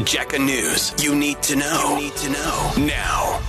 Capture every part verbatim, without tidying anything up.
Jacker News. You need to know. You need to know now.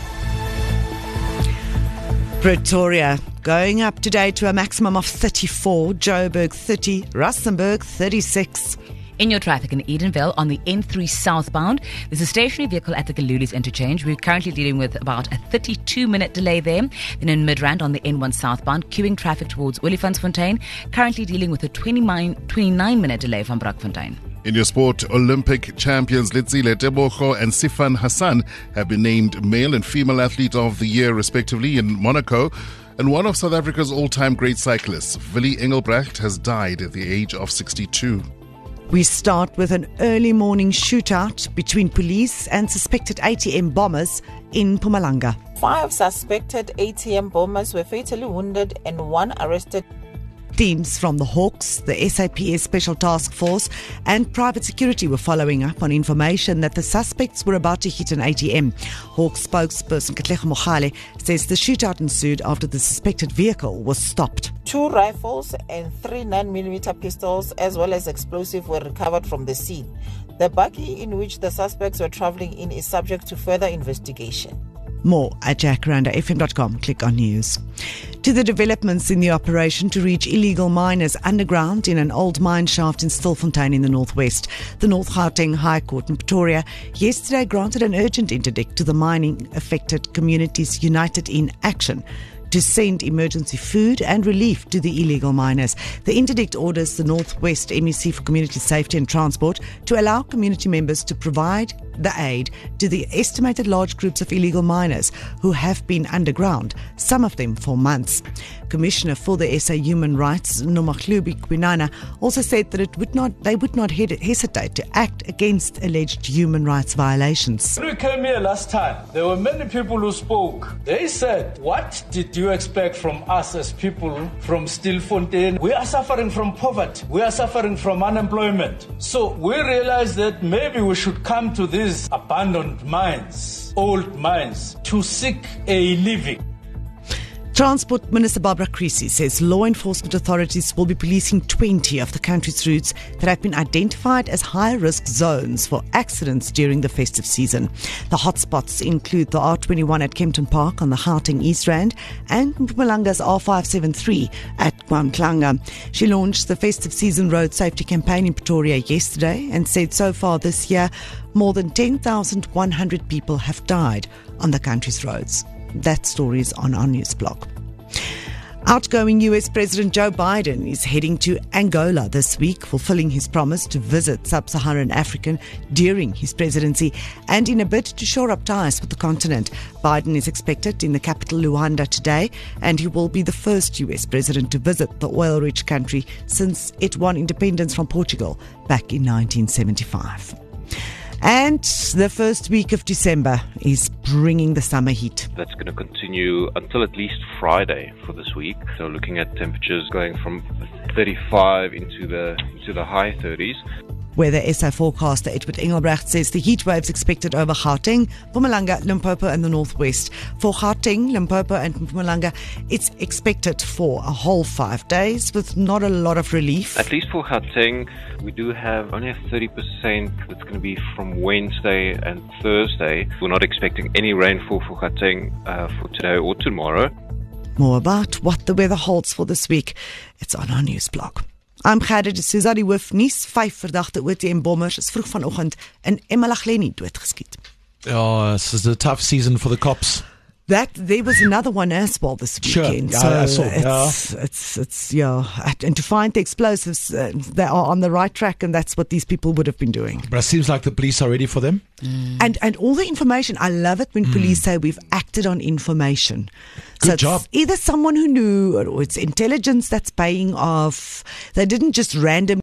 Pretoria going up today to a maximum of thirty-four, Joburg thirty, Rustenburg thirty-six. In your traffic in Edenville on the N three southbound, there's a stationary vehicle at the Galulis interchange. We're currently dealing with about a thirty-two minute delay there. Then in Midrand on the N one southbound, queuing traffic towards Olifantsfontein, currently dealing with a twenty-nine minute delay from Brakfontein. In your sport, Olympic champions Letsile Tebogo and Sifan Hassan have been named Male and Female Athlete of the Year respectively in Monaco. And one of South Africa's all-time great cyclists, Willie Engelbrecht, has died at the age of sixty-two. We start with an early morning shootout between police and suspected A T M bombers in Mpumalanga. Five suspected A T M bombers were fatally wounded and one arrested. Teams from the Hawks, the S A P S Special Task Force and private security were following up on information that the suspects were about to hit an A T M. Hawks spokesperson Katlego Mogale says the shootout ensued after the suspected vehicle was stopped. Two rifles and three nine millimeter pistols as well as explosives were recovered from the scene. The buggy in which the suspects were travelling in is subject to further investigation. More at jacaranda f m dot com. Click on news. To the developments in the operation to reach illegal miners underground in an old mine shaft in Stilfontein in the northwest. The North Gauteng High Court in Pretoria yesterday granted an urgent interdict to the mining affected communities united in action to send emergency food and relief to the illegal miners. The interdict orders the Northwest M E C for Community Safety and Transport to allow community members to provide the aid to the estimated large groups of illegal miners who have been underground, some of them for months. Commissioner for the S A Human Rights, Nomahlubi Kwinana, also said that it would not, they would not hesitate to act against alleged human rights violations. When we came here last time, there were many people who spoke. They said, what did you expect from us as people from Stilfontein? We are suffering from poverty. We are suffering from unemployment. So we realized that maybe we should come to these abandoned mines, old mines, to seek a living. Transport Minister Barbara Creasy says law enforcement authorities will be policing twenty of the country's routes that have been identified as high-risk zones for accidents during the festive season. The hotspots include the R twenty-one at Kempton Park on the Gauteng East Rand and Mpumalanga's R five seventy-three at Kwamklanga. She launched the festive season road safety campaign in Pretoria yesterday and said so far this year more than ten thousand one hundred people have died on the country's roads. That story is on our news blog. Outgoing U S President Joe Biden is heading to Angola this week, fulfilling his promise to visit sub-Saharan Africa during his presidency and in a bid to shore up ties with the continent. Biden is expected in the capital Luanda today, and he will be the first U S president to visit the oil-rich country since it won independence from Portugal back in nineteen seventy-five. And the first week of December is bringing the summer heat. That's going to continue until at least Friday for this week. So looking at temperatures going from thirty-five into the into the high thirties. Weather S A forecaster Edward Engelbrecht says the heat waves expected over Gauteng, Mpumalanga, Limpopo and the northwest. For Gauteng, Limpopo and Mpumalanga, it's expected for a whole five days with not a lot of relief. At least for Gauteng, we do have only a thirty percent that's going to be from Wednesday and Thursday. We're not expecting any rainfall for Gauteng uh, for today or tomorrow. More about what the weather holds for this week, it's on our news blog. I'm Gerda de Souza, die hoofnuus. Vyf verdagte O T M bommers is vroeg vanoggend in Emalahleni doodgeskiet. Oh, this is a tough season for the cops. That there was another one as well this weekend. Sure, so I, I saw. It's, yeah. it's it's yeah, and to find the explosives, uh, they are on the right track, and that's what these people would have been doing. But it seems like the police are ready for them. Mm. And and all the information. I love it when mm. police say we've acted on information. Good so job. It's either someone who knew, or it's intelligence that's paying off. They didn't just randomly